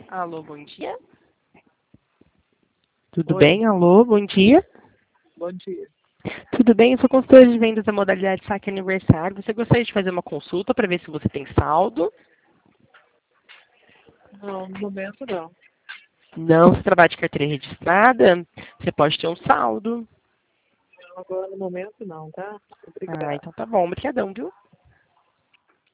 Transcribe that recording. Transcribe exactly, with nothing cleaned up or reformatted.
Alô, bom dia. Tudo Oi. bem? Alô, bom dia. Bom dia. Tudo bem? Eu sou consultora de vendas da modalidade Saque Aniversário. Você gostaria de fazer uma consulta para ver se você tem saldo? Não, no momento não. Não, se trabalha de carteira registrada, você pode ter um saldo. Agora no momento não, tá? Ah, Obrigada. então tá bom. Obrigadão, viu?